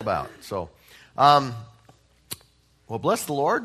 about. So, well, bless the Lord.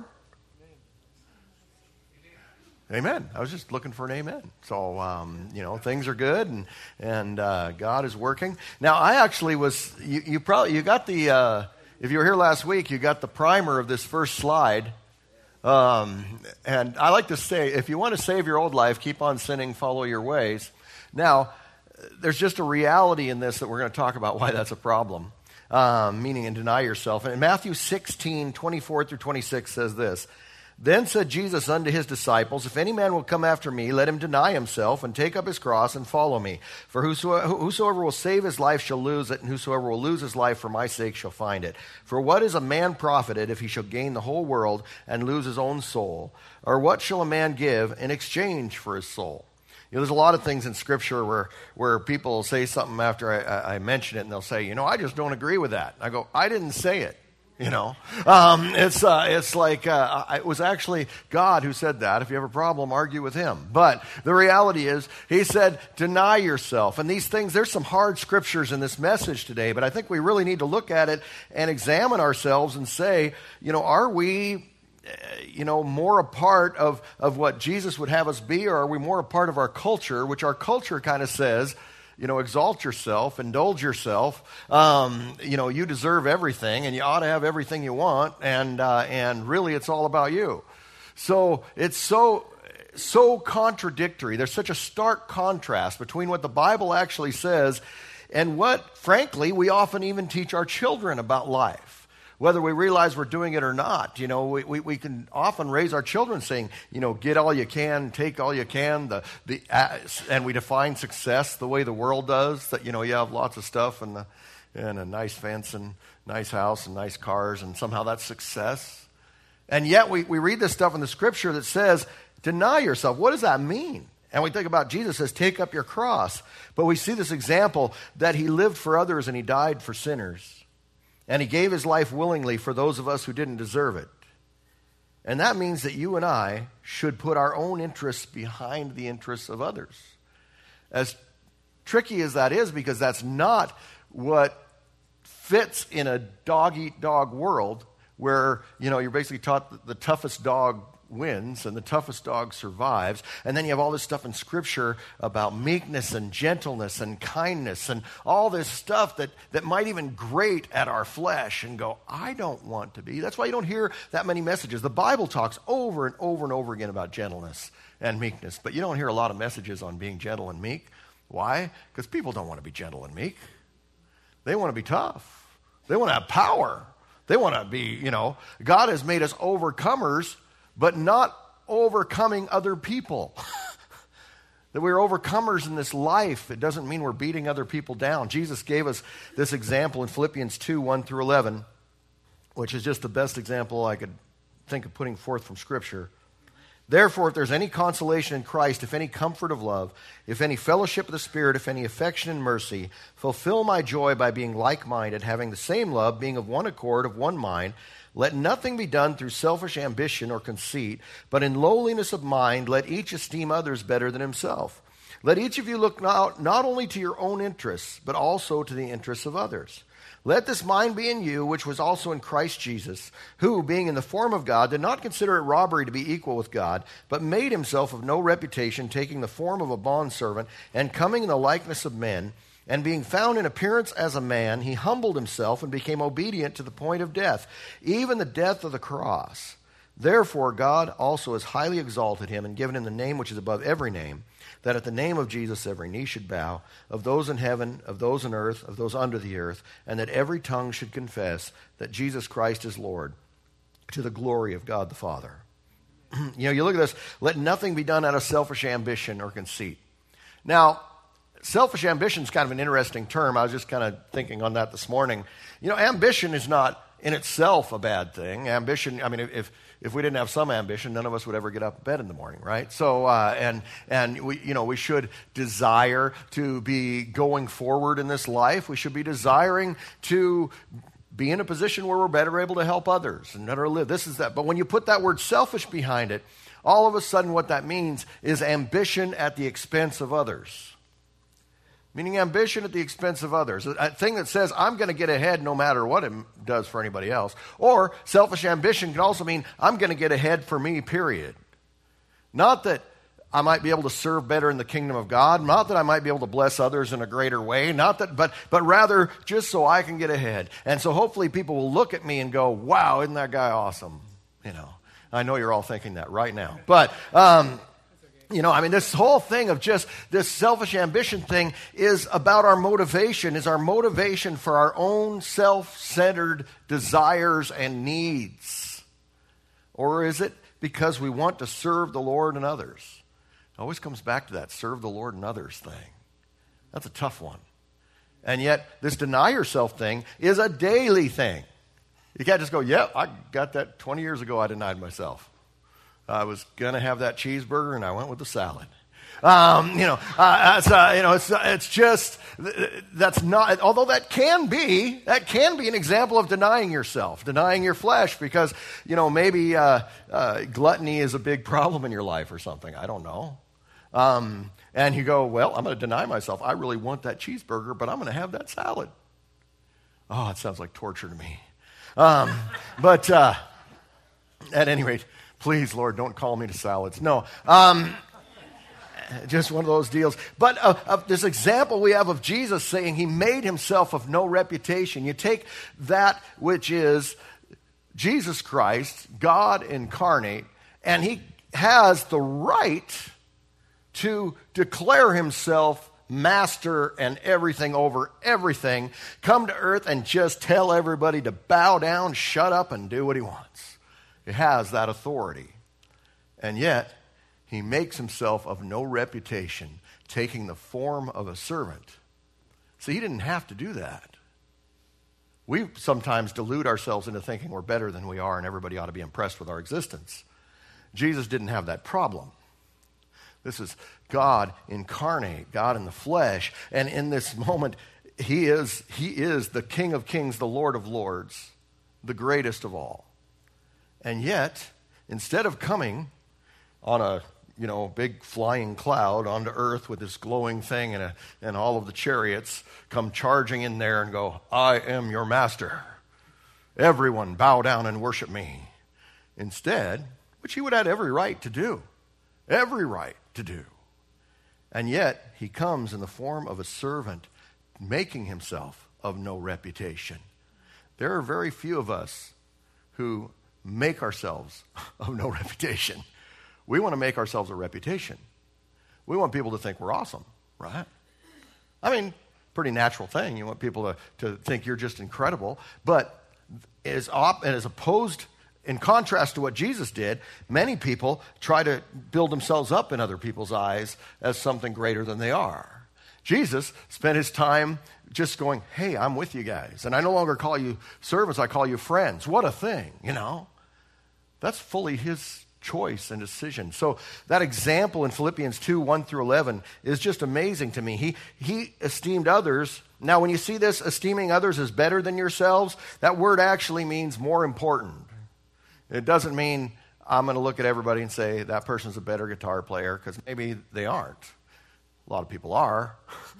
Amen. I was just looking for an amen. So, things are good, and God is working. Now, I actually was, you got the, if you were here last week, you got the primer of this first slide. And I like to say, if you want to save your old life, keep on sinning, follow your ways. Now, there's just a reality in this that we're going to talk about why that's a problem, meaning and deny yourself. And Matthew 16:24-26 says this, Then said Jesus unto his disciples, If any man will come after me, let him deny himself, and take up his cross, and follow me. For whosoever will save his life shall lose it, and whosoever will lose his life for my sake shall find it. For what is a man profited if he shall gain the whole world, and lose his own soul? Or what shall a man give in exchange for his soul? There's a lot of things in Scripture where people say something after I mention it, and they'll say, I just don't agree with that. I go, I didn't say it. It's like it was actually God who said that. If you have a problem, argue with him. But the reality is, he said, deny yourself. And these things, there's some hard scriptures in this message today, but I think we really need to look at it and examine ourselves and say, are we more a part of what Jesus would have us be, or are we more a part of our culture, which our culture kind of says, exalt yourself, indulge yourself. You deserve everything, and you ought to have everything you want, and really it's all about you. So it's so contradictory. There's such a stark contrast between what the Bible actually says and what, frankly, we often even teach our children about life. Whether we realize we're doing it or not, we can often raise our children saying, get all you can, take all you can, and we define success the way the world does, that, you have lots of stuff and a nice fence and nice house and nice cars, and somehow that's success. And yet we read this stuff in the Scripture that says, deny yourself. What does that mean? And we think about Jesus says, take up your cross. But we see this example that he lived for others and he died for sinners. And he gave his life willingly for those of us who didn't deserve it. And that means that you and I should put our own interests behind the interests of others. As tricky as that is, because that's not what fits in a dog-eat-dog world where, you're basically taught that the toughest dog wins and the toughest dog survives. And then you have all this stuff in Scripture about meekness and gentleness and kindness and all this stuff that might even grate at our flesh and go, I don't want to be. That's why you don't hear that many messages. The Bible talks over and over and over again about gentleness and meekness, but you don't hear a lot of messages on being gentle and meek. Why? Because people don't want to be gentle and meek. They want to be tough. They want to have power. They want to be, God has made us overcomers, but not overcoming other people. That we're overcomers in this life. It doesn't mean we're beating other people down. Jesus gave us this example in Philippians 2:1-11, which is just the best example I could think of putting forth from Scripture. Therefore, if there's any consolation in Christ, if any comfort of love, if any fellowship of the Spirit, if any affection and mercy, fulfill my joy by being like-minded, having the same love, being of one accord, of one mind. Let nothing be done through selfish ambition or conceit, but in lowliness of mind, let each esteem others better than himself. Let each of you look not only to your own interests, but also to the interests of others. Let this mind be in you, which was also in Christ Jesus, who, being in the form of God, did not consider it robbery to be equal with God, but made himself of no reputation, taking the form of a bondservant, and coming in the likeness of men. And being found in appearance as a man, he humbled himself and became obedient to the point of death, even the death of the cross. Therefore God also has highly exalted him and given him the name which is above every name, that at the name of Jesus every knee should bow, of those in heaven, of those on earth, of those under the earth, and that every tongue should confess that Jesus Christ is Lord, to the glory of God the Father. You look at this, let nothing be done out of selfish ambition or conceit. Now, selfish ambition is kind of an interesting term. I was just kind of thinking on that this morning. Ambition is not in itself a bad thing. Ambition, if we didn't have some ambition, none of us would ever get up in bed in the morning, right? So, and we should desire to be going forward in this life. We should be desiring to be in a position where we're better able to help others and better live. This is that. But when you put that word selfish behind it, all of a sudden what that means is ambition at the expense of others. meaning ambition at the expense of others, a thing that says I'm going to get ahead no matter what it does for anybody else. Or selfish ambition can also mean I'm going to get ahead for me, period. Not that I might be able to serve better in the kingdom of God, not that I might be able to bless others in a greater way, not that, but rather just so I can get ahead. And so hopefully people will look at me and go, wow, isn't that guy awesome? I know you're all thinking that right now. But, this whole thing of just this selfish ambition thing is about our motivation, is our motivation for our own self-centered desires and needs. Or is it because we want to serve the Lord and others? It always comes back to that serve the Lord and others thing. That's a tough one. And yet, this deny yourself thing is a daily thing. You can't just go, I got that 20 years ago, I denied myself. I was going to have that cheeseburger, and I went with the salad. It's just, that's not, although that can be an example of denying yourself, denying your flesh, because, maybe gluttony is a big problem in your life or something. I don't know. And you go, I'm going to deny myself. I really want that cheeseburger, but I'm going to have that salad. Oh, it sounds like torture to me. But at any rate, please, Lord, don't call me to salads. No. Just one of those deals. But of this example we have of Jesus saying he made himself of no reputation. You take that which is Jesus Christ, God incarnate, and he has the right to declare himself master and everything over everything, come to earth and just tell everybody to bow down, shut up, and do what he wants. He has that authority. And yet, he makes himself of no reputation, taking the form of a servant. See, he didn't have to do that. We sometimes delude ourselves into thinking we're better than we are and everybody ought to be impressed with our existence. Jesus didn't have that problem. This is God incarnate, God in the flesh. And in this moment, he is the King of Kings, the Lord of Lords, the greatest of all. And yet, instead of coming on a big flying cloud onto earth with this glowing thing and all of the chariots come charging in there and go, I am your master. Everyone bow down and worship me. Instead, which he would have every right to do. Every right to do. And yet, he comes in the form of a servant, making himself of no reputation. There are very few of us who make ourselves of no reputation. We want to make ourselves a reputation. We want people to think we're awesome, right? Pretty natural thing. You want people to think you're just incredible. But as opposed, in contrast to what Jesus did, many people try to build themselves up in other people's eyes as something greater than they are. Jesus spent his time just going, hey, I'm with you guys. And I no longer call you servants, I call you friends. What a thing, That's fully his choice and decision. So that example in Philippians 2, 1 through 11 is just amazing to me. He esteemed others. Now, when you see this, esteeming others as better than yourselves, that word actually means more important. It doesn't mean I'm going to look at everybody and say that person's a better guitar player, because maybe they aren't. A lot of people are.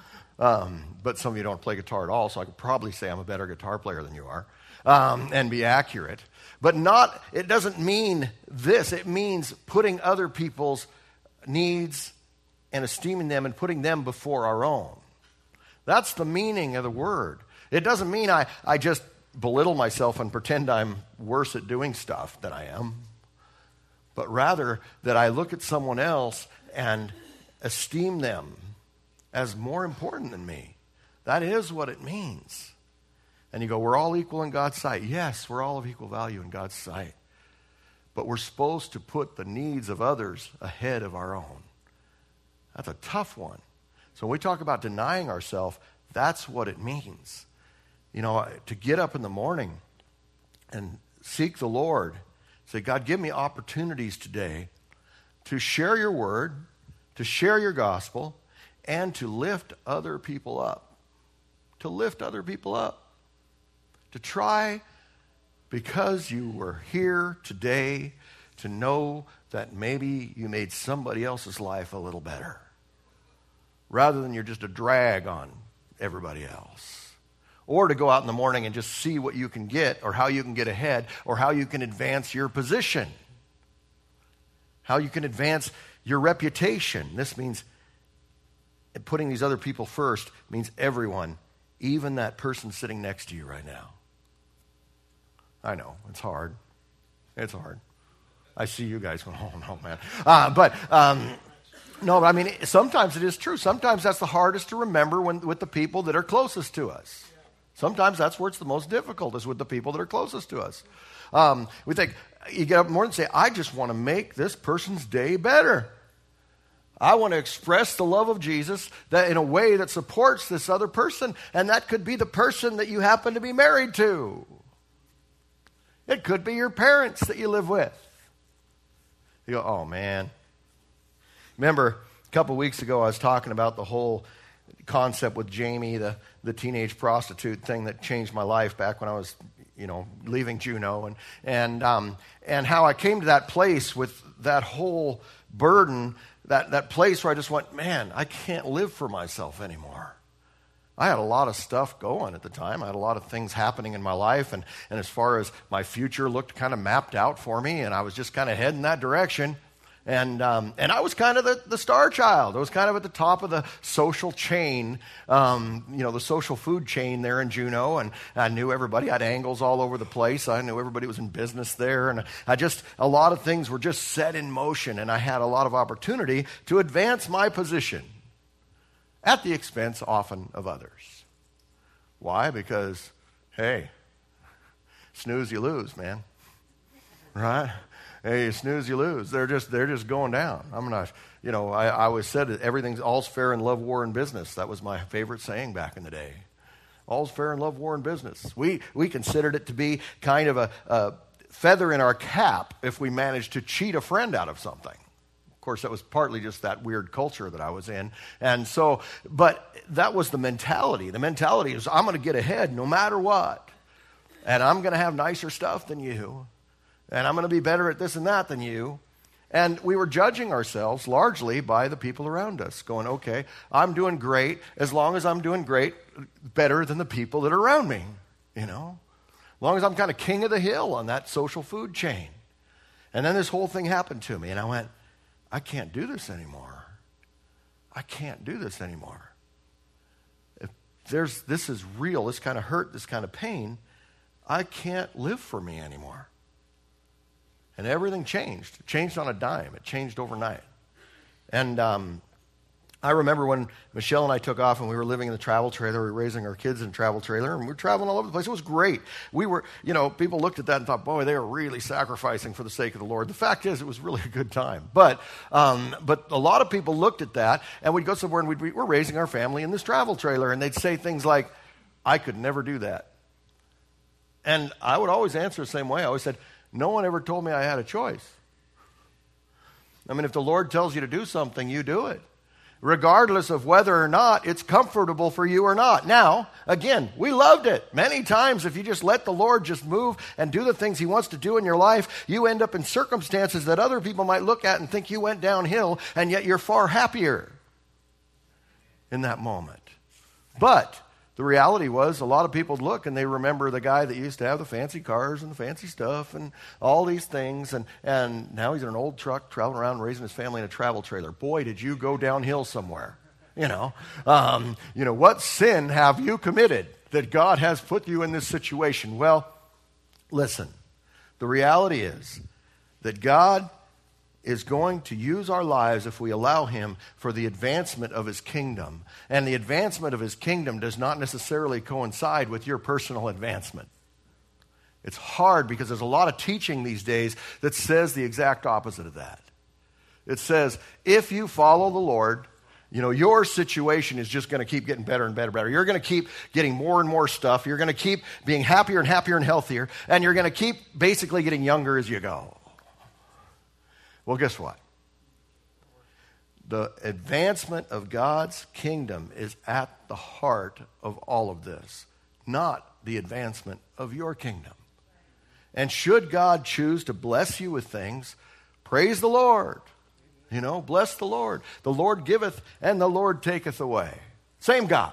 But some of you don't play guitar at all, so I could probably say I'm a better guitar player than you are, and be accurate. But it doesn't mean this. It means putting other people's needs and esteeming them and putting them before our own. That's the meaning of the word. It doesn't mean I just belittle myself and pretend I'm worse at doing stuff than I am, but rather that I look at someone else and esteem them as more important than me. That is what it means. And you go, we're all equal in God's sight. Yes, we're all of equal value in God's sight. But we're supposed to put the needs of others ahead of our own. That's a tough one. So when we talk about denying ourselves, that's what it means. To get up in the morning and seek the Lord. Say, God, give me opportunities today to share your word, to share your gospel, and to lift other people up. To lift other people up. To try, because you were here today, to know that maybe you made somebody else's life a little better. rather than you're just a drag on everybody else. Or to go out in the morning and just see what you can get, or how you can get ahead, or how you can advance your position, how you can advance your reputation. This means putting these other people first means everyone, even that person sitting next to you right now. I know, it's hard. It's hard. I see you guys going, oh, no, man. No, but I mean, sometimes it is true. Sometimes that's the hardest to remember with the people that are closest to us. Sometimes that's where it's the most difficult, is with the people that are closest to us. We think, you get up in the morning and say, I just want to make this person's day better. I want to express the love of Jesus that in a way that supports this other person, and that could be the person that you happen to be married to. It could be your parents that you live with. You go, oh, man. Remember, a couple weeks ago, I was talking about the whole concept with Jamie, the teenage prostitute thing that changed my life back when I was, leaving Juneau, and how I came to that place with that whole burden, that place where I just went, man, I can't live for myself anymore. I had a lot of stuff going at the time. I had a lot of things happening in my life, and as far as my future looked kind of mapped out for me, and I was just kind of heading that direction. And I was kind of the star child. I was kind of at the top of the social chain, the social food chain there in Juneau, and I knew everybody. I had angles all over the place. I knew everybody was in business there, and a lot of things were just set in motion, and I had a lot of opportunity to advance my position at the expense often of others. Why? Because, hey, snooze, you lose, man. Right? Hey, you snooze, you lose. They're just going down. I always said that all's fair in love, war, and business. That was my favorite saying back in the day. All's fair in love, war, and business. We considered it to be kind of a feather in our cap if we managed to cheat a friend out of something. Of course, that was partly just that weird culture that I was in. And so, but that was the mentality. The mentality is, I'm going to get ahead no matter what. And I'm going to have nicer stuff than you. And I'm going to be better at this and that than you. And we were judging ourselves largely by the people around us, going, okay, I'm doing great as long as I'm doing great, better than the people that are around me, As long as I'm kind of king of the hill on that social food chain. And then this whole thing happened to me, and I went, I can't do this anymore. I can't do this anymore. If this is real, this kind of hurt, this kind of pain, I can't live for me anymore. And everything changed. It changed on a dime. It changed overnight. And I remember when Michelle and I took off and we were living in the travel trailer. We were raising our kids in a travel trailer, and we were traveling all over the place. It was great. We were, people looked at that and thought, boy, they are really sacrificing for the sake of the Lord. The fact is, it was really a good time. But a lot of people looked at that, and we'd go somewhere and we're raising our family in this travel trailer, and they'd say things like, I could never do that. And I would always answer the same way. I always said, no one ever told me I had a choice. If the Lord tells you to do something, you do it, regardless of whether or not it's comfortable for you or not. Now, again, we loved it. Many times, if you just let the Lord just move and do the things he wants to do in your life, you end up in circumstances that other people might look at and think you went downhill, and yet you're far happier in that moment. But the reality was, a lot of people look and they remember the guy that used to have the fancy cars and the fancy stuff and all these things, and now he's in an old truck traveling around raising his family in a travel trailer. Boy, did you go downhill somewhere. What sin have you committed that God has put you in this situation? Well, listen, the reality is that God is going to use our lives if we allow him for the advancement of his kingdom. And the advancement of his kingdom does not necessarily coincide with your personal advancement. It's hard because there's a lot of teaching these days that says the exact opposite of that. It says, if you follow the Lord, your situation is just going to keep getting better and better and better. You're going to keep getting more and more stuff. You're going to keep being happier and happier and healthier. And you're going to keep basically getting younger as you go. Well, guess what? The advancement of God's kingdom is at the heart of all of this, not the advancement of your kingdom. And should God choose to bless you with things, praise the Lord. Bless the Lord. The Lord giveth and the Lord taketh away. Same God.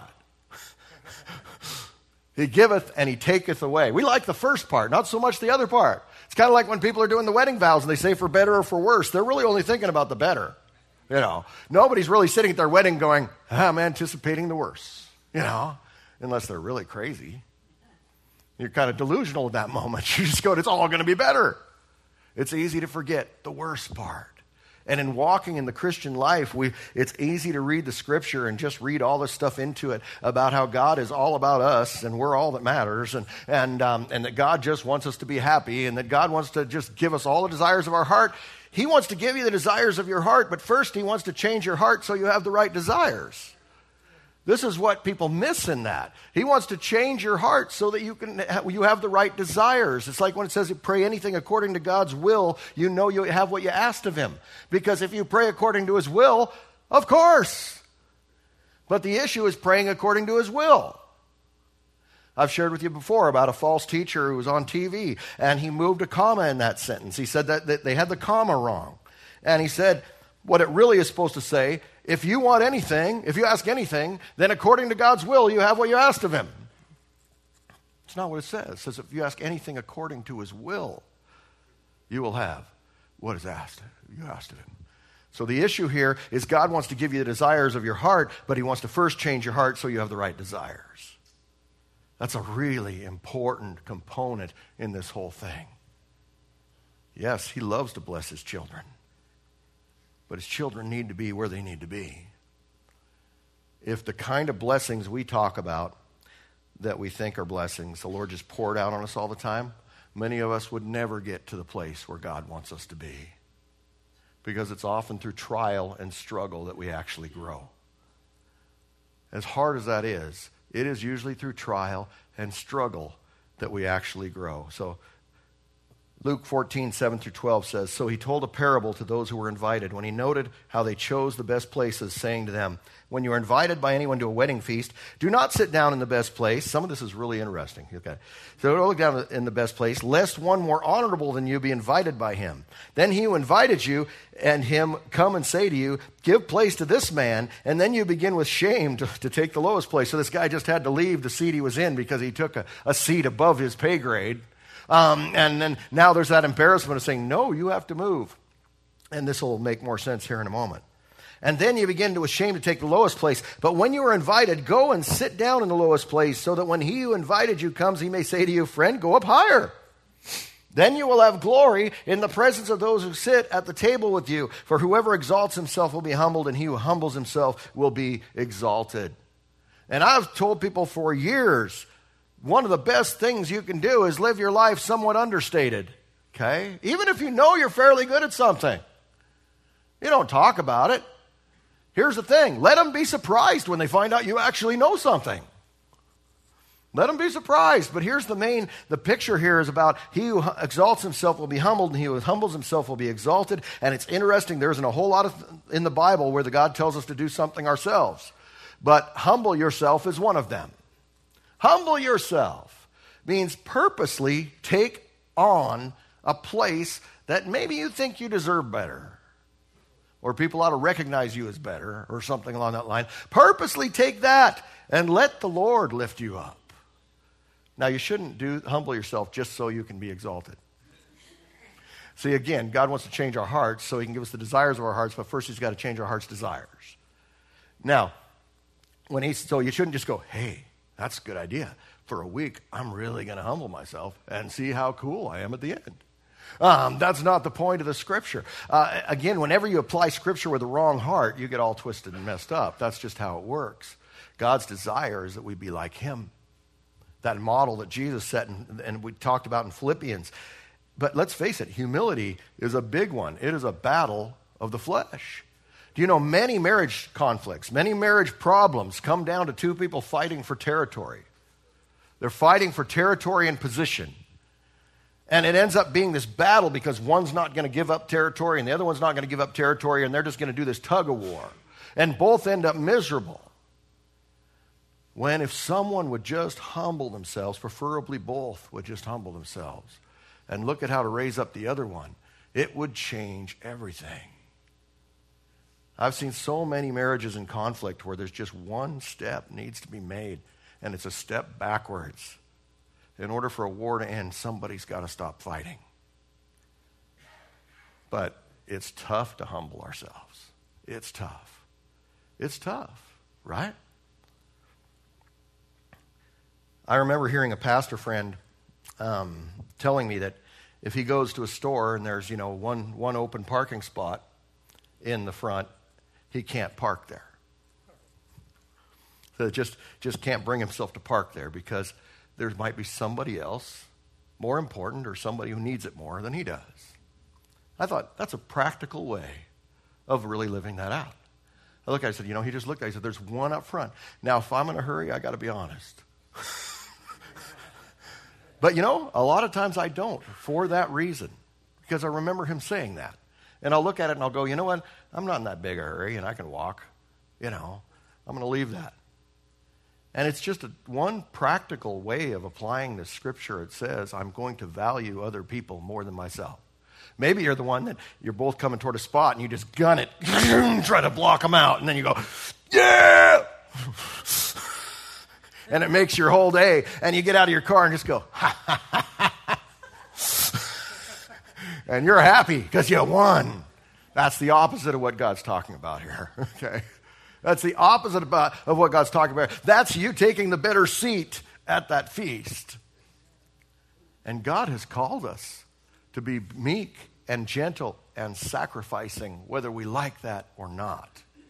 He giveth and he taketh away. We like the first part, not so much the other part. It's kind of like when people are doing the wedding vows and they say for better or for worse. They're really only thinking about the better. Nobody's really sitting at their wedding going, I'm anticipating the worse, unless they're really crazy. You're kind of delusional at that moment. You just go, it's all going to be better. It's easy to forget the worst part. And in walking in the Christian life, it's easy to read the Scripture and just read all this stuff into it about how God is all about us and we're all that matters and that God just wants us to be happy and that God wants to just give us all the desires of our heart. He wants to give you the desires of your heart, but first he wants to change your heart so you have the right desires. This is what people miss in that. He wants to change your heart so that you have the right desires. It's like when it says you pray anything according to God's will, you know you have what you asked of him. Because if you pray according to his will, of course. But the issue is praying according to his will. I've shared with you before about a false teacher who was on TV, and he moved a comma in that sentence. He said that they had the comma wrong. And he said, what it really is supposed to say, if you want anything, if you ask anything, then according to God's will, you have what you asked of him. It's not what it says. It says if you ask anything according to his will, you will have what is asked. You asked of him. So the issue here is God wants to give you the desires of your heart, but he wants to first change your heart so you have the right desires. That's a really important component in this whole thing. Yes, he loves to bless his children. But his children need to be where they need to be. If the kind of blessings we talk about that we think are blessings, the Lord just poured out on us all the time, many of us would never get to the place where God wants us to be. Because it's often through trial and struggle that we actually grow. As hard as that is, it is usually through trial and struggle that we actually grow. So Luke 14:7-12 says, so he told a parable to those who were invited when he noted how they chose the best places, saying to them, when you are invited by anyone to a wedding feast, do not sit down in the best place. Some of this is really interesting. Okay. So don't look down in the best place, lest one more honorable than you be invited by him. Then he who invited you and him come and say to you, give place to this man, and then you begin with shame to take the lowest place. So this guy just had to leave the seat he was in because he took a seat above his pay grade. And then now there's that embarrassment of saying, no, you have to move. And this will make more sense here in a moment. And then you begin to shame to take the lowest place. But when you are invited, go and sit down in the lowest place so that when he who invited you comes, he may say to you, friend, go up higher. Then you will have glory in the presence of those who sit at the table with you. For whoever exalts himself will be humbled, and he who humbles himself will be exalted. And I've told people for years, one of the best things you can do is live your life somewhat understated, okay? Even if you know you're fairly good at something. You don't talk about it. Here's the thing. Let them be surprised when they find out you actually know something. Let them be surprised. But here's the picture here is about he who exalts himself will be humbled, and he who humbles himself will be exalted. And it's interesting, there isn't a whole lot in the Bible where the God tells us to do something ourselves. But humble yourself is one of them. Humble yourself means purposely take on a place that maybe you think you deserve better, or people ought to recognize you as better, or something along that line. Purposely take that and let the Lord lift you up. Now, you shouldn't humble yourself just so you can be exalted. See, again, God wants to change our hearts so he can give us the desires of our hearts, but first he's got to change our heart's desires. Now, so you shouldn't just go, hey, that's a good idea. For a week, I'm really going to humble myself and see how cool I am at the end. That's not the point of the Scripture. Again, whenever you apply Scripture with the wrong heart, you get all twisted and messed up. That's just how it works. God's desire is that we be like him. That model that Jesus set and we talked about in Philippians. But let's face it, humility is a big one. It is a battle of the flesh. Do you know many marriage conflicts, many marriage problems come down to two people fighting for territory? They're fighting for territory and position. And it ends up being this battle because one's not going to give up territory and the other one's not going to give up territory, and they're just going to do this tug of war. And both end up miserable. When if someone would just humble themselves, preferably both would just humble themselves and look at how to raise up the other one, it would change everything. I've seen so many marriages in conflict where there's just one step needs to be made, and it's a step backwards. In order for a war to end, somebody's got to stop fighting. But it's tough to humble ourselves. It's tough. It's tough, right? I remember hearing a pastor friend telling me that if he goes to a store and there's, one open parking spot in the front, he can't park there. So just can't bring himself to park there because there might be somebody else more important or somebody who needs it more than he does. I thought, that's a practical way of really living that out. I looked at it, I said, he just looked at it, he said, there's one up front. Now, if I'm in a hurry, I got to be honest. But, a lot of times I don't for that reason because I remember him saying that. And I'll look at it and I'll go, you know what? I'm not in that big a hurry and I can walk. I'm going to leave that. And it's just one practical way of applying the scripture. It says, I'm going to value other people more than myself. Maybe you're the one that you're both coming toward a spot and you just gun it, try to block them out, and then you go, yeah! And it makes your whole day, and you get out of your car and just go, ha, ha, ha, ha, ha. And you're happy because you won. That's the opposite of what God's talking about here, okay? That's the opposite of what God's talking about. That's you taking the better seat at that feast. And God has called us to be meek and gentle and sacrificing, whether we like that or not.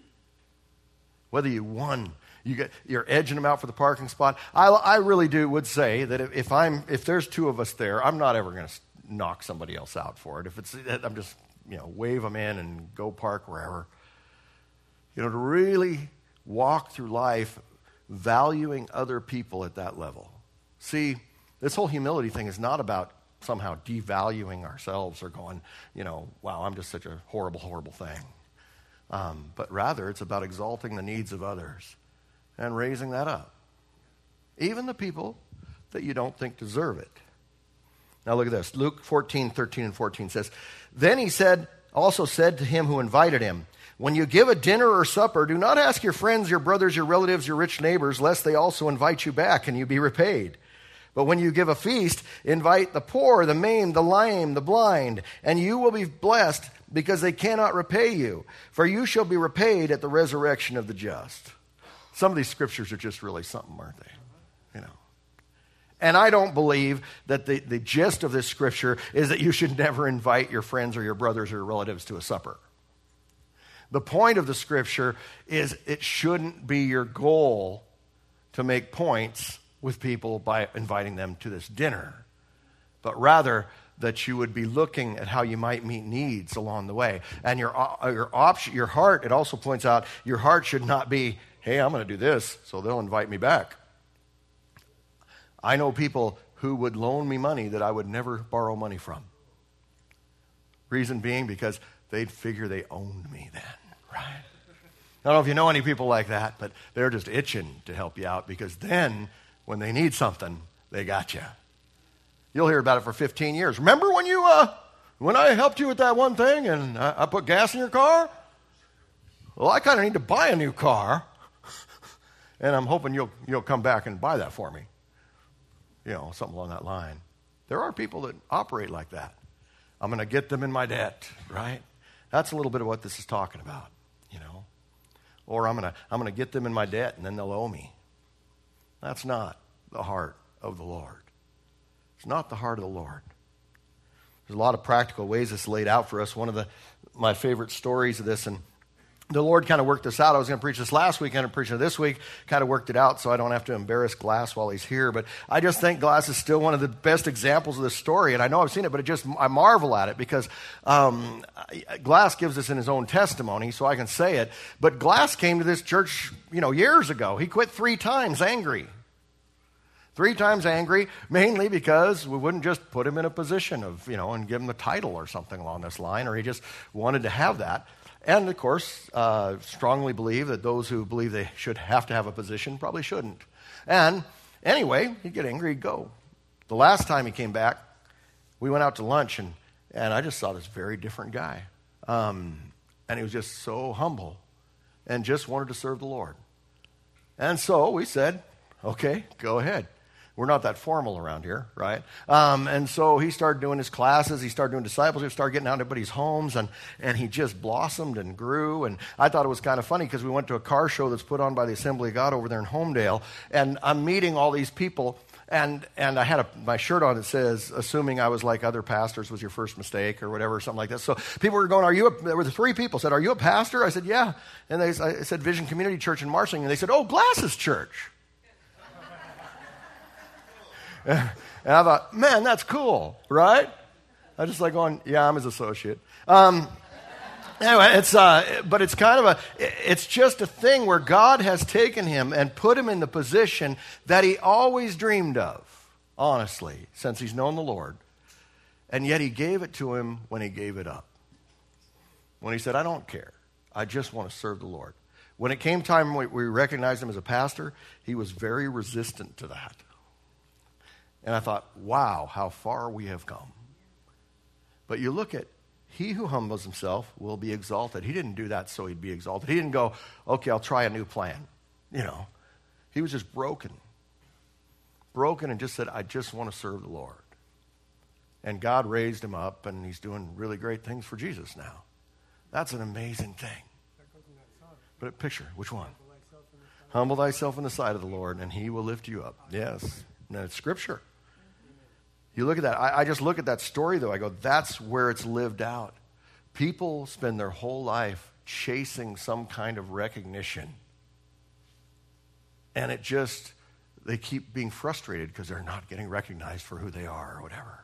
Whether you won, you're edging them out for the parking spot. I really would say that if there's two of us there, I'm not ever going to knock somebody else out for it. I'm just wave them in and go park wherever. To really walk through life valuing other people at that level. See, this whole humility thing is not about somehow devaluing ourselves or going, wow, I'm just such a horrible, horrible thing. But rather, it's about exalting the needs of others and raising that up. Even the people that you don't think deserve it. Now look at this. Luke 14:13 and 14 says, Then he also said to him who invited him, When you give a dinner or supper, do not ask your friends, your brothers, your relatives, your rich neighbors, lest they also invite you back and you be repaid. But when you give a feast, invite the poor, the maimed, the lame, the blind, and you will be blessed because they cannot repay you. For you shall be repaid at the resurrection of the just. Some of these scriptures are just really something, aren't they? And I don't believe that the gist of this scripture is that you should never invite your friends or your brothers or your relatives to a supper. The point of the scripture is it shouldn't be your goal to make points with people by inviting them to this dinner, but rather that you would be looking at how you might meet needs along the way. And your heart, it also points out, your heart should not be, hey, I'm going to do this, so they'll invite me back. I know people who would loan me money that I would never borrow money from. Reason being because they'd figure they owned me then, right? I don't know if you know any people like that, but they're just itching to help you out because then when they need something, they got you. You'll hear about it for 15 years. Remember when I helped you with that one thing and I put gas in your car? Well, I kind of need to buy a new car, and I'm hoping you'll come back and buy that for me. Something along that line. There are people that operate like that. I'm going to get them in my debt, right? That's a little bit of what this is talking about, Or I'm going to get them in my debt and then they'll owe me. That's not the heart of the Lord. It's not the heart of the Lord. There's a lot of practical ways this is laid out for us. One of my favorite stories of this, and the Lord kind of worked this out. I was going to preach this last week, and I'm preaching it this week. Kind of worked it out so I don't have to embarrass Glass while he's here. But I just think Glass is still one of the best examples of this story. And I know I've seen it, but I marvel at it because Glass gives this in his own testimony, so I can say it. But Glass came to this church, years ago. He quit 3 times angry. 3 times angry, mainly because we wouldn't just put him in a position of, and give him a title or something along this line, or he just wanted to have that. And, of course, strongly believe that those who believe they should have to have a position probably shouldn't. And anyway, he'd get angry, he'd go. The last time he came back, we went out to lunch, and I just saw this very different guy. And And he was just so humble and just wanted to serve the Lord. And so we said, okay, go ahead. We're not that formal around here, right? And so he started doing his classes. He started doing discipleship, started getting out to everybody's homes, and he just blossomed and grew. And I thought it was kind of funny because we went to a car show that's put on by the Assembly of God over there in Homedale, and I'm meeting all these people, and I had my shirt on that says, assuming I was like other pastors was your first mistake or whatever, something like that. So people were going, there were three people said, are you a pastor? I said, yeah. And I said, Vision Community Church in Marshalling. And they said, oh, Glasses Church. And I thought, man, that's cool, right? I just like going, yeah, I'm his associate. Anyway, but it's kind of it's just a thing where God has taken him and put him in the position that he always dreamed of, honestly, since he's known the Lord. And yet he gave it to him when he gave it up. When he said, I don't care. I just want to serve the Lord. When it came time we recognized him as a pastor, he was very resistant to that. And I thought, wow, how far we have come. But you look at, he who humbles himself will be exalted. He didn't do that so he'd be exalted. He didn't go, okay, I'll try a new plan. He was just broken. Broken and just said, I just want to serve the Lord. And God raised him up, and he's doing really great things for Jesus now. That's an amazing thing. But picture, which one? Humble thyself in the sight of the Lord, and he will lift you up. Yes, and it's Scripture. You look at that. I just look at that story, though. I go, that's where it's lived out. People spend their whole life chasing some kind of recognition. And they keep being frustrated because they're not getting recognized for who they are or whatever.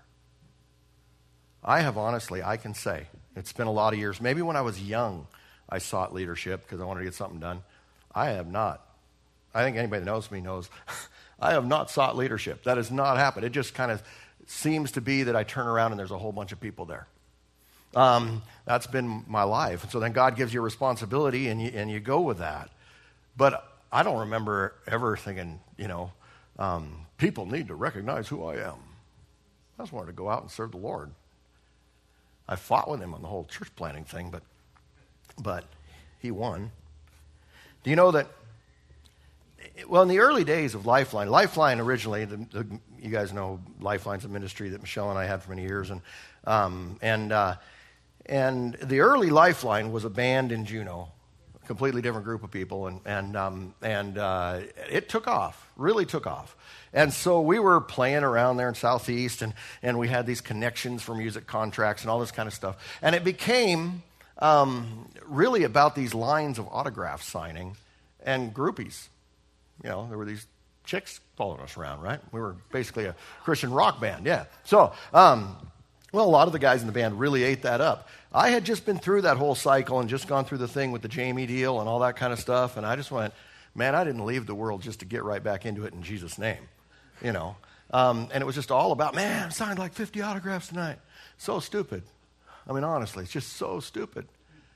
I can say, it's been a lot of years. Maybe when I was young, I sought leadership because I wanted to get something done. I have not. I think anybody that knows me knows I have not sought leadership. That has not happened. It just kind of seems to be that I turn around and there's a whole bunch of people there. That's been my life. And so then God gives you a responsibility and you go with that. But I don't remember ever thinking, people need to recognize who I am. I just wanted to go out and serve the Lord. I fought with him on the whole church planting thing, but he won. Do you know that? Well, in the early days of Lifeline originally, you guys know Lifeline's a ministry that Michelle and I had for many years, and the early Lifeline was a band in Juneau, a completely different group of people, and it took off, really took off. And so we were playing around there in Southeast, and we had these connections for music contracts and all this kind of stuff, and it became really about these lines of autograph signing and groupies. There were these chicks following us around, right? We were basically a Christian rock band, yeah. So, a lot of the guys in the band really ate that up. I had just been through that whole cycle and just gone through the thing with the Jamie deal and all that kind of stuff, and I just went, man, I didn't leave the world just to get right back into it in Jesus' name, And it was just all about, man, I signed like 50 autographs tonight. So stupid. I mean, honestly, it's just so stupid.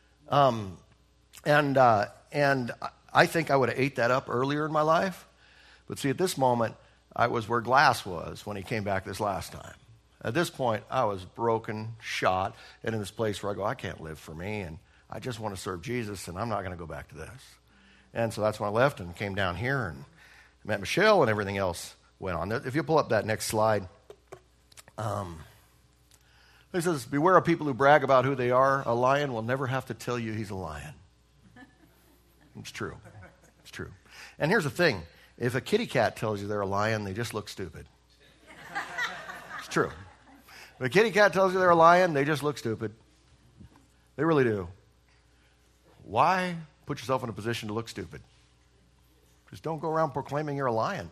And I think I would have ate that up earlier in my life. But see, at this moment, I was where Glass was when he came back this last time. At this point, I was broken, shot, and in this place where I go, I can't live for me, and I just want to serve Jesus, and I'm not going to go back to this. And so that's when I left and came down here and met Michelle, and everything else went on. If you pull up that next slide, it says, beware of people who brag about who they are. A lion will never have to tell you he's a lion. It's true. It's true. And here's the thing. If a kitty cat tells you they're a lion, they just look stupid. It's true. If a kitty cat tells you they're a lion, they just look stupid. They really do. Why put yourself in a position to look stupid? Just don't go around proclaiming you're a lion.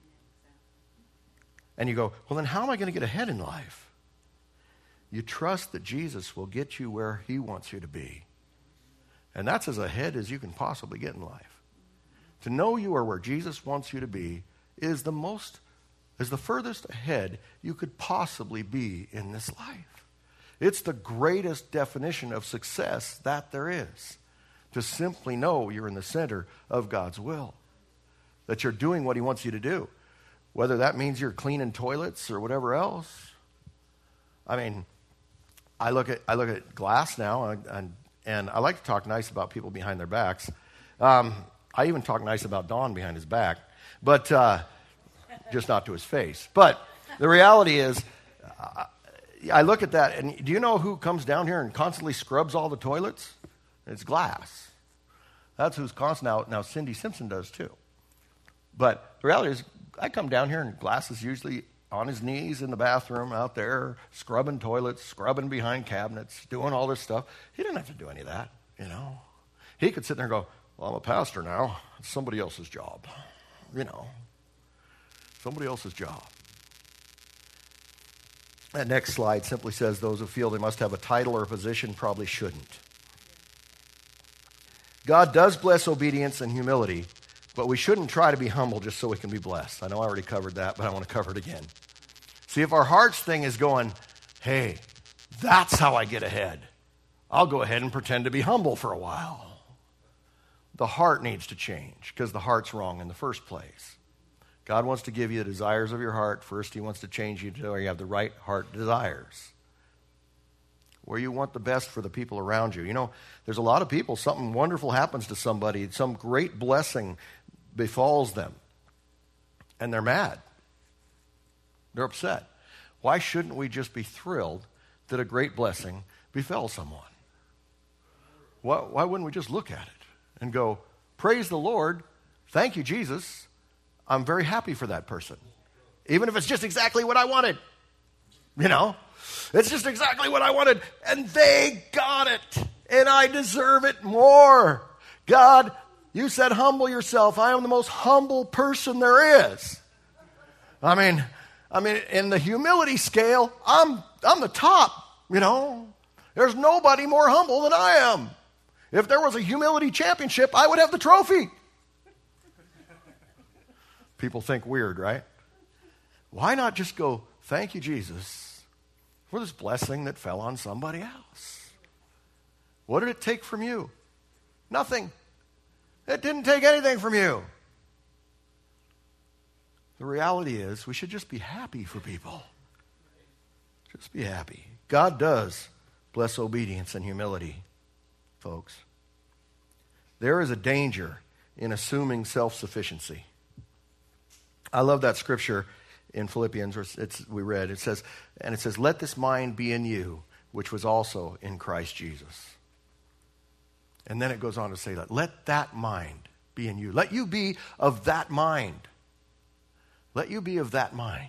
And you go, well, then how am I going to get ahead in life? You trust that Jesus will get you where he wants you to be. And that's as ahead as you can possibly get in life. To know you are where Jesus wants you to be is the furthest ahead you could possibly be in this life. It's the greatest definition of success that there is. To simply know you're in the center of God's will. That you're doing what he wants you to do. Whether that means you're cleaning toilets or whatever else. I mean, I look at Glass now, and And I like to talk nice about people behind their backs. I even talk nice about Don behind his back, but just not to his face. But the reality is, I look at that, and do you know who comes down here and constantly scrubs all the toilets? It's Glass. That's who's constant. Now Cindy Simpson does too. But the reality is, I come down here, and Glass is usually on his knees in the bathroom out there, scrubbing toilets, scrubbing behind cabinets, doing all this stuff. He didn't have to do any of that, you know. He could sit there and go, well, I'm a pastor now. It's somebody else's job, you know. Somebody else's job. That next slide simply says those who feel they must have a title or a position probably shouldn't. God does bless obedience and humility, but we shouldn't try to be humble just so we can be blessed. I know I already covered that, but I want to cover it again. See, if our heart's thing is going, hey, that's how I get ahead, I'll go ahead and pretend to be humble for a while. The heart needs to change because the heart's wrong in the first place. God wants to give you the desires of your heart. First, he wants to change you to where you have the right heart desires, where you want the best for the people around you. You know, there's a lot of people, something wonderful happens to somebody, some great blessing befalls them, and they're mad. They're upset. Why shouldn't we just be thrilled that a great blessing befell someone? Why wouldn't we just look at it and go, praise the Lord, thank you, Jesus, I'm very happy for that person. Even if it's just exactly what I wanted. You know, it's just exactly what I wanted, and they got it, and I deserve it more. God, you said humble yourself. I am the most humble person there is. I mean, in the humility scale, I'm the top, you know. There's nobody more humble than I am. If there was a humility championship, I would have the trophy. People think weird, right? Why not just go, thank you, Jesus, for this blessing that fell on somebody else? What did it take from you? Nothing. It didn't take anything from you. The reality is we should just be happy for people. Just be happy. God does bless obedience and humility, folks. There is a danger in assuming self-sufficiency. I love that scripture in Philippians, we read. It says, let this mind be in you, which was also in Christ Jesus. And then it goes on to say that, let that mind be in you. Let you be of that mind. Let you be of that mind.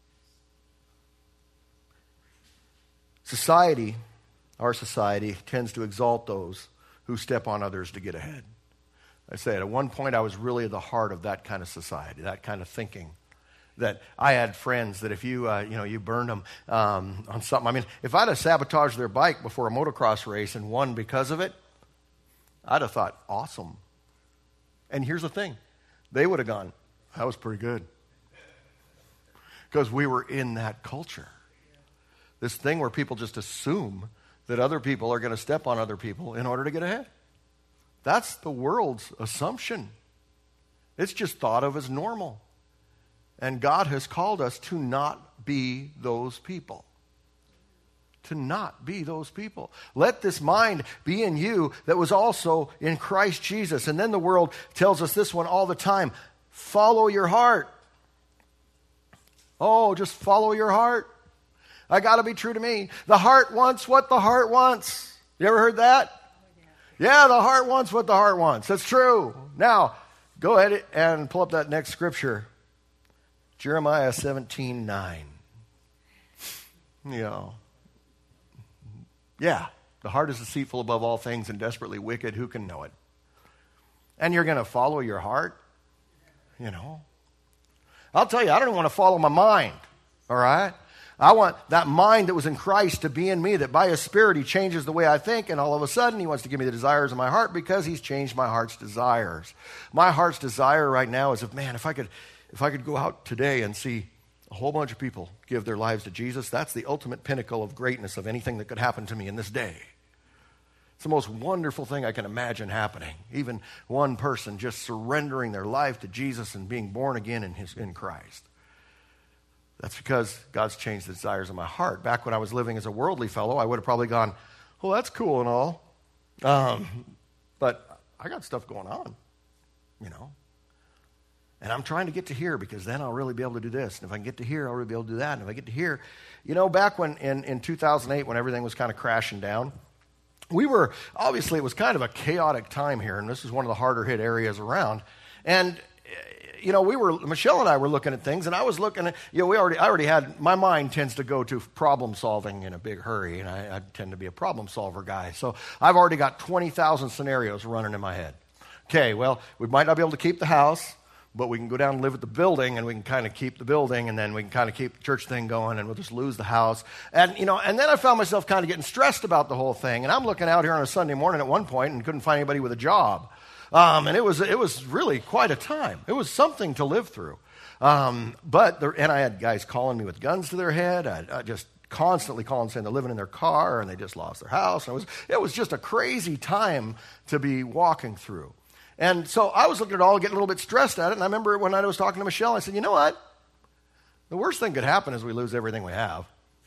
Our society tends to exalt those who step on others to get ahead. I say at one point I was really at the heart of that kind of society, that kind of thinking. That I had friends that if you burned them on something. I mean, if I'd have sabotaged their bike before a motocross race and won because of it, I'd have thought, awesome. And here's the thing. They would have gone, that was pretty good. Because we were in that culture. This thing where people just assume that other people are going to step on other people in order to get ahead. That's the world's assumption. It's just thought of as normal. And God has called us to not be those people. To not be those people. Let this mind be in you that was also in Christ Jesus. And then the world tells us this one all the time. Follow your heart. Oh, just follow your heart. I got to be true to me. The heart wants what the heart wants. You ever heard that? Yeah, the heart wants what the heart wants. That's true. Now, go ahead and pull up that next scripture. Jeremiah 17:9. Yeah, the heart is deceitful above all things and desperately wicked. Who can know it? And you're going to follow your heart? You know. I'll tell you, I don't want to follow my mind. All right? I want that mind that was in Christ to be in me, that by his Spirit he changes the way I think, and all of a sudden he wants to give me the desires of my heart because he's changed my heart's desires. My heart's desire right now is, if I could go out today and see a whole bunch of people give their lives to Jesus, that's the ultimate pinnacle of greatness of anything that could happen to me in this day. It's the most wonderful thing I can imagine happening. Even one person just surrendering their life to Jesus and being born again in Christ. That's because God's changed the desires of my heart. Back when I was living as a worldly fellow, I would have probably gone, well, that's cool and all. But I got stuff going on, you know. And I'm trying to get to here because then I'll really be able to do this. And if I can get to here, I'll really be able to do that. And if I get to here, you know, back when in 2008 when everything was kind of crashing down, obviously it was kind of a chaotic time here. And this is one of the harder hit areas around. And, you know, Michelle and I were looking at things, and I was looking at, you know, I already had, my mind tends to go to problem solving in a big hurry. And I tend to be a problem solver guy. So I've already got 20,000 scenarios running in my head. Okay, well, we might not be able to keep the house, but we can go down and live at the building, and we can kind of keep the building, and then we can kind of keep the church thing going, and we'll just lose the house. And, you know, and then I found myself kind of getting stressed about the whole thing. And I'm looking out here on a Sunday morning at one point and couldn't find anybody with a job. And it was really quite a time. It was something to live through. And I had guys calling me with guns to their head. I just constantly calling saying they're living in their car, and they just lost their house. And it was just a crazy time to be walking through. And so I was looking at it all, getting a little bit stressed at it. And I remember when I was talking to Michelle, I said, you know what? The worst thing could happen is we lose everything we have.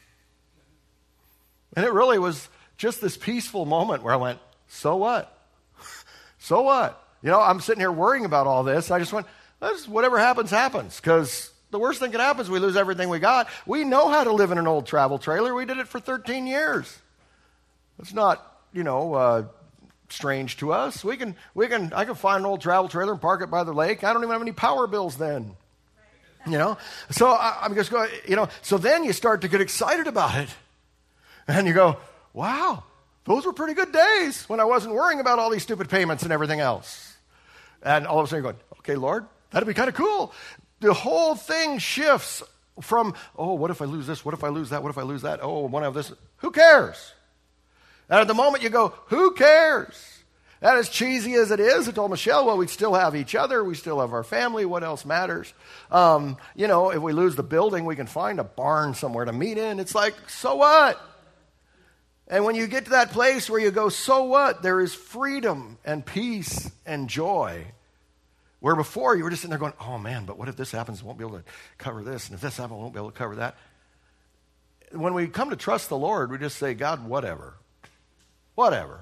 And it really was just this peaceful moment where I went, so what? So what? You know, I'm sitting here worrying about all this. I just went, whatever happens, happens. Because the worst thing that happens is we lose everything we got. We know how to live in an old travel trailer. We did it for 13 years. It's not, you know, strange to us. I can find an old travel trailer and park it by the lake. I don't even have any power bills then. You know? So I'm just going, you know, so then you start to get excited about it. And you go, wow, those were pretty good days when I wasn't worrying about all these stupid payments and everything else. And all of a sudden you're going, okay, Lord, that'd be kind of cool. The whole thing shifts from, oh, what if I lose this? What if I lose that? What if I lose that? Oh, I want to have this. Who cares? And at the moment you go, who cares? And as cheesy as it is, I told Michelle, well, we still have each other. We still have our family. What else matters? You know, if we lose the building, we can find a barn somewhere to meet in. It's like, so what? And when you get to that place where you go, so what? There is freedom and peace and joy. Where before you were just sitting there going, oh man, but what if this happens? I won't be able to cover this. And if this happens, I won't be able to cover that. When we come to trust the Lord, we just say, God, whatever. Whatever.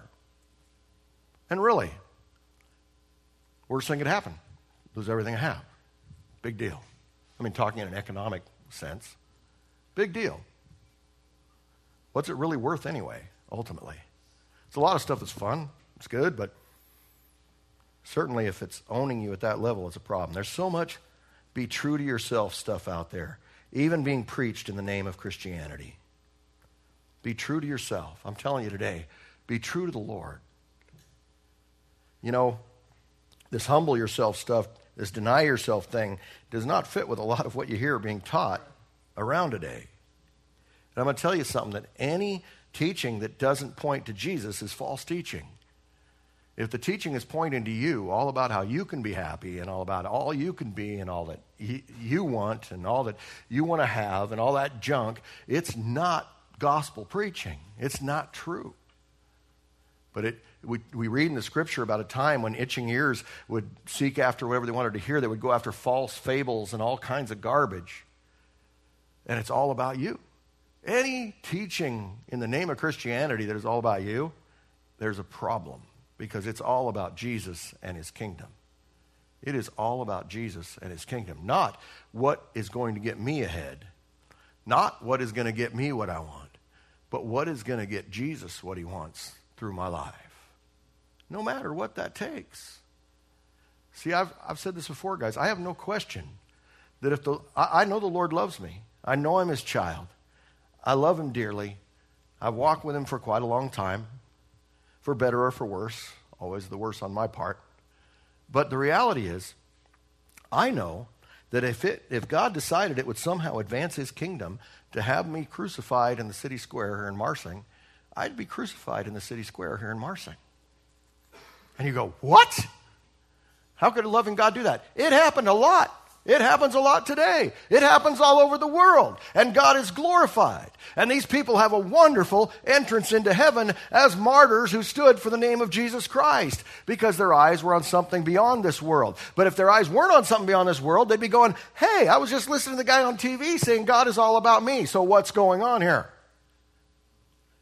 And really, worst thing could happen. Lose everything I have. Big deal. I mean, talking in an economic sense. Big deal. What's it really worth anyway, ultimately? It's a lot of stuff that's fun. It's good, but certainly if it's owning you at that level, it's a problem. There's so much be true to yourself stuff out there, even being preached in the name of Christianity. Be true to yourself. I'm telling you today, be true to the Lord. You know, this humble yourself stuff, this deny yourself thing, does not fit with a lot of what you hear being taught around today. And I'm going to tell you something, that any teaching that doesn't point to Jesus is false teaching. If the teaching is pointing to you, all about how you can be happy and all about all you can be and all that you want and all that you want to have and all that junk, it's not gospel preaching. It's not true. But we read in the scripture about a time when itching ears would seek after whatever they wanted to hear. They would go after false fables and all kinds of garbage. And it's all about you. Any teaching in the name of Christianity that is all about you, there's a problem, because it's all about Jesus and his kingdom. It is all about Jesus and his kingdom, not what is going to get me ahead, not what is going to get me what I want, but what is going to get Jesus what he wants through my life, no matter what that takes. See, I've said this before, guys. I have no question that I know the Lord loves me. I know I'm his child. I love him dearly. I've walked with him for quite a long time, for better or for worse, always the worse on my part. But the reality is, I know that if God decided it would somehow advance his kingdom to have me crucified in the city square here in Marsing, I'd be crucified in the city square here in Marsing. And you go, what? How could a loving God do that? It happened a lot. It happens a lot today. It happens all over the world. And God is glorified. And these people have a wonderful entrance into heaven as martyrs who stood for the name of Jesus Christ, because their eyes were on something beyond this world. But if their eyes weren't on something beyond this world, they'd be going, hey, I was just listening to the guy on TV saying God is all about me. So what's going on here?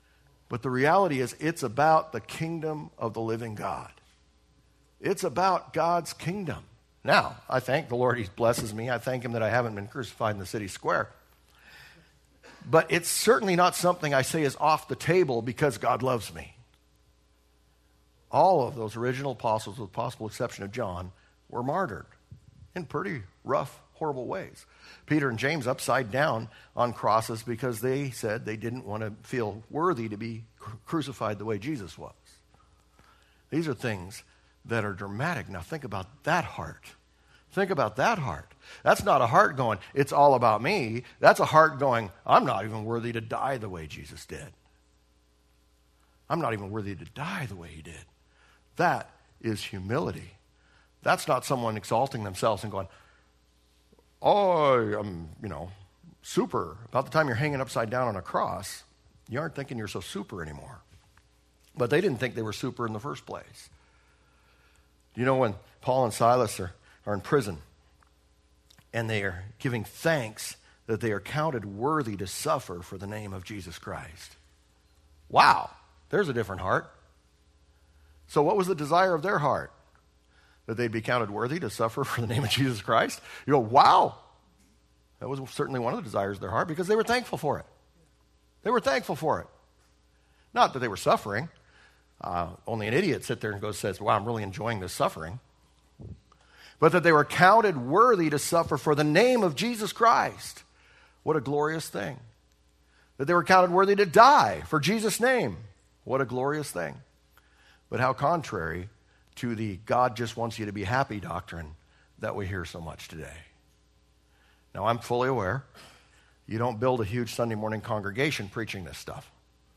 But the reality is, it's about the kingdom of the living God. It's about God's kingdom. Now, I thank the Lord, he blesses me. I thank him that I haven't been crucified in the city square. But it's certainly not something I say is off the table because God loves me. All of those original apostles, with the possible exception of John, were martyred in pretty rough, horrible ways. Peter and James upside down on crosses because they said they didn't want to feel worthy to be crucified the way Jesus was. These are things that are dramatic. Now think about that heart. Think about that heart. That's not a heart going, it's all about me. That's a heart going, I'm not even worthy to die the way Jesus did. I'm not even worthy to die the way he did. That is humility. That's not someone exalting themselves and going, oh, I'm, super. About the time you're hanging upside down on a cross, you aren't thinking you're so super anymore. But they didn't think they were super in the first place. When Paul and Silas are in prison and they are giving thanks that they are counted worthy to suffer for the name of Jesus Christ. Wow, there's a different heart. So what was the desire of their heart? That they'd be counted worthy to suffer for the name of Jesus Christ? You go, wow. That was certainly one of the desires of their heart because they were thankful for it. They were thankful for it. Not that they were suffering. Only an idiot sits there and says, wow, I'm really enjoying this suffering. But that they were counted worthy to suffer for the name of Jesus Christ. What a glorious thing. That they were counted worthy to die for Jesus' name. What a glorious thing. But how contrary to the God just wants you to be happy doctrine that we hear so much today. Now, I'm fully aware you don't build a huge Sunday morning congregation preaching this stuff.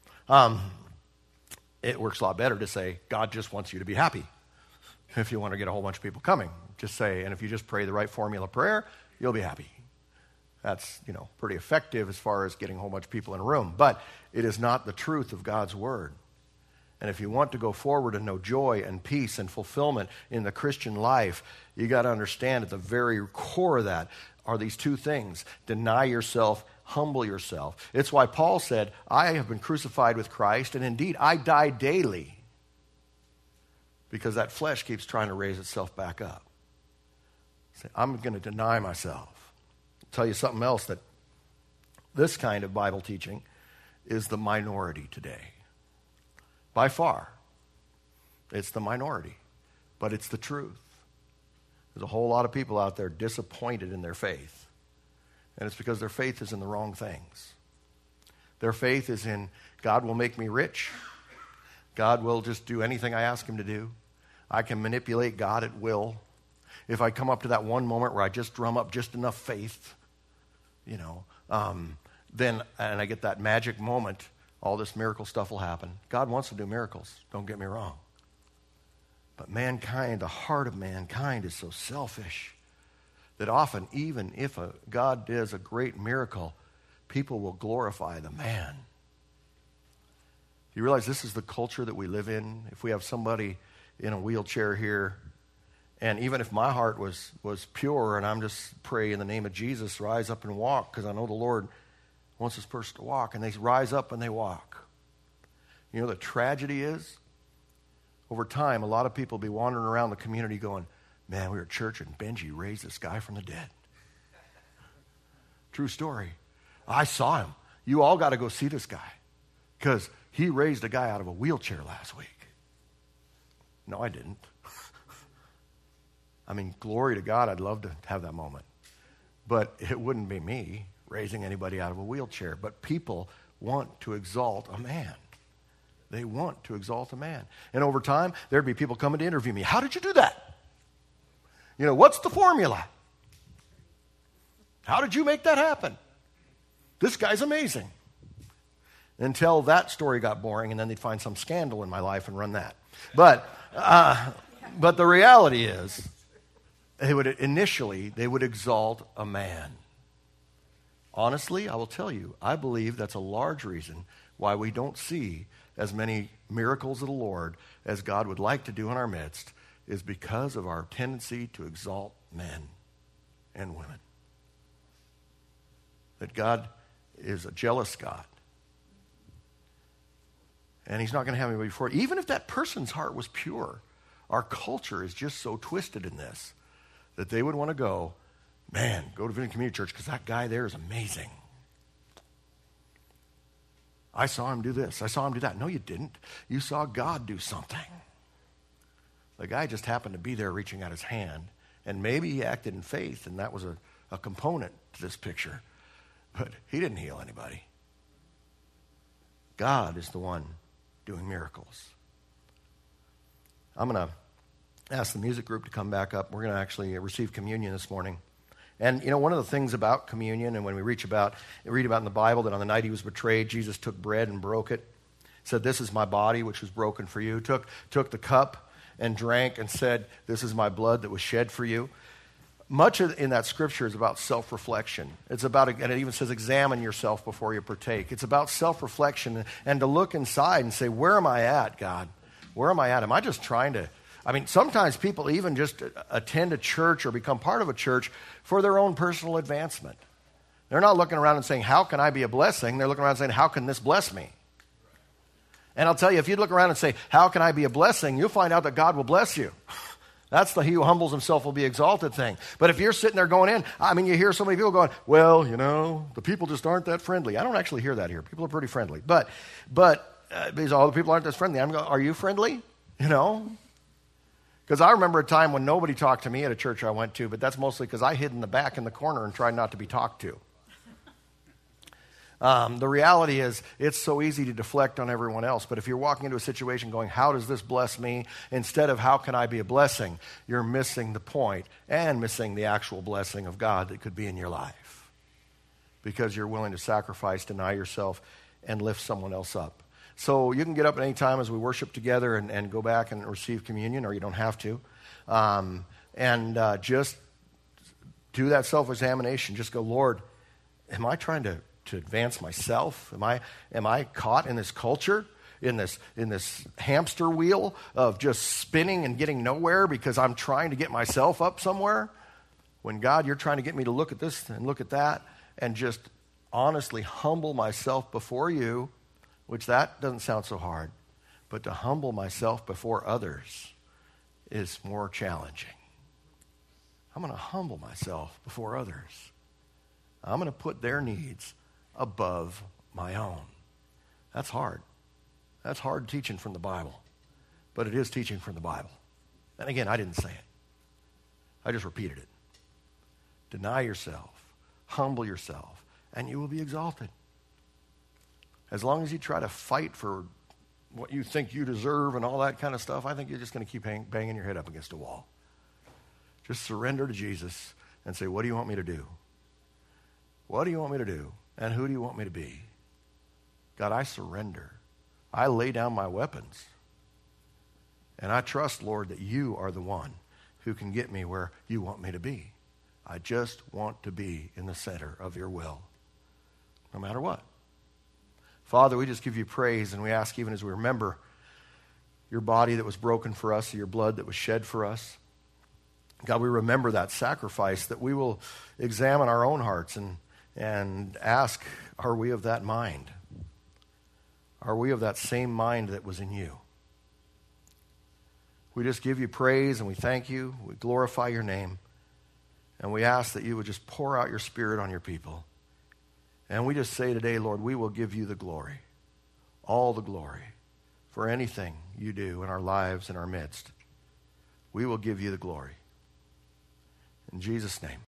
It works a lot better to say, God just wants you to be happy. If you want to get a whole bunch of people coming, just say, and if you just pray the right formula prayer, you'll be happy. That's, pretty effective as far as getting a whole bunch of people in a room. But it is not the truth of God's word. And if you want to go forward and know joy and peace and fulfillment in the Christian life, you got to understand at the very core of that are these two things. Deny yourself, humble yourself. It's why Paul said, I have been crucified with Christ, and indeed I die daily. Because that flesh keeps trying to raise itself back up. Say, I'm going to deny myself. I'll tell you something else, that this kind of Bible teaching is the minority today. By far, it's the minority, but it's the truth. There's a whole lot of people out there disappointed in their faith, and it's because their faith is in the wrong things. Their faith is in, God will make me rich. God will just do anything I ask him to do. I can manipulate God at will. If I come up to that one moment where I just drum up just enough faith, then, and I get that magic moment, all this miracle stuff will happen. God wants to do miracles, don't get me wrong. But mankind, the heart of mankind is so selfish that often, even if God does a great miracle, people will glorify the man. You realize this is the culture that we live in? If we have somebody in a wheelchair here, and even if my heart was pure and I'm just pray in the name of Jesus, rise up and walk, because I know the Lord wants this person to walk, and they rise up and they walk. The tragedy is, over time, a lot of people will be wandering around the community going, man, we were at church and Benji raised this guy from the dead. True story. I saw him. You all got to go see this guy, because he raised a guy out of a wheelchair last week. No, I didn't. Glory to God, I'd love to have that moment. But it wouldn't be me raising anybody out of a wheelchair. But people want to exalt a man. They want to exalt a man. And over time, there'd be people coming to interview me. How did you do that? What's the formula? How did you make that happen? This guy's amazing. Until that story got boring, and then they'd find some scandal in my life and run that. But the reality is, they would exalt a man. Honestly, I will tell you, I believe that's a large reason why we don't see as many miracles of the Lord as God would like to do in our midst, is because of our tendency to exalt men and women. That God is a jealous God. And he's not going to have anybody for it. Even if that person's heart was pure, our culture is just so twisted in this that they would want to go to Vineyard Community Church because that guy there is amazing. I saw him do this. I saw him do that. No, you didn't. You saw God do something. The guy just happened to be there reaching out his hand, and maybe he acted in faith, and that was a component to this picture. But he didn't heal anybody. God is the one doing miracles. I'm going to ask the music group to come back up. We're going to actually receive communion this morning. And, one of the things about communion, and when we read about in the Bible that on the night he was betrayed, Jesus took bread and broke it. Said, "This is my body, which was broken for you." Took the cup and drank and said, "This is my blood that was shed for you." Much in that scripture is about self-reflection. It's about, and it even says, examine yourself before you partake. It's about self-reflection and to look inside and say, where am I at, God? Where am I at? Am I just trying to... sometimes people even just attend a church or become part of a church for their own personal advancement. They're not looking around and saying, how can I be a blessing? They're looking around and saying, how can this bless me? And I'll tell you, if you look around and say, how can I be a blessing? You'll find out that God will bless you. That's the he who humbles himself will be exalted thing. But if you're sitting there going in, you hear so many people going, well, the people just aren't that friendly. I don't actually hear that here. People are pretty friendly. But because all the people aren't that friendly, I'm going, are you friendly? Because I remember a time when nobody talked to me at a church I went to, but that's mostly because I hid in the back in the corner and tried not to be talked to. The reality is it's so easy to deflect on everyone else. But if you're walking into a situation going, how does this bless me? Instead of how can I be a blessing, you're missing the point and missing the actual blessing of God that could be in your life. Because you're willing to sacrifice, deny yourself, and lift someone else up. So you can get up at any time as we worship together and go back and receive communion, or you don't have to. Just do that self-examination. Just go, Lord, am I trying to advance myself? Am I caught in this culture, in this hamster wheel of just spinning and getting nowhere because I'm trying to get myself up somewhere? When God, you're trying to get me to look at this and look at that and just honestly humble myself before you, which that doesn't sound so hard, but to humble myself before others is more challenging. I'm going to humble myself before others. I'm going to put their needs above my own. That's hard. That's hard teaching from the Bible. But it is teaching from the Bible. And again, I didn't say it. I just repeated it. Deny yourself. Humble yourself. And you will be exalted. As long as you try to fight for what you think you deserve and all that kind of stuff, I think you're just going to keep banging your head up against a wall. Just surrender to Jesus and say, what do you want me to do? What do you want me to do? And who do you want me to be? God, I surrender. I lay down my weapons. And I trust, Lord, that you are the one who can get me where you want me to be. I just want to be in the center of your will, no matter what. Father, we just give you praise, and we ask, even as we remember your body that was broken for us, your blood that was shed for us. God, we remember that sacrifice, that we will examine our own hearts and ask, are we of that mind? Are we of that same mind that was in you? We just give you praise, and we thank you. We glorify your name. And we ask that you would just pour out your Spirit on your people. And we just say today, Lord, we will give you the glory, all the glory, for anything you do in our lives, in our midst. We will give you the glory. In Jesus' name.